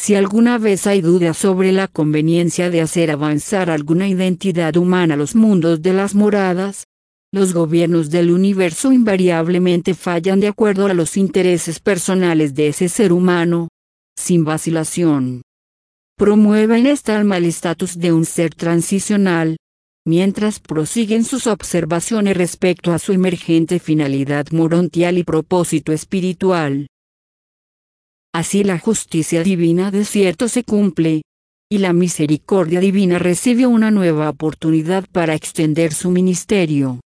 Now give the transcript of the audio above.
Si alguna vez hay dudas sobre la conveniencia de hacer avanzar alguna identidad humana a los mundos de las moradas, los gobiernos del universo invariablemente fallan de acuerdo a los intereses personales de ese ser humano, sin vacilación. Promueven esta alma el estatus de un ser transicional, mientras prosiguen sus observaciones respecto a su emergente finalidad morontial y propósito espiritual. Así la justicia divina de cierto se cumple, y la misericordia divina recibe una nueva oportunidad para extender su ministerio.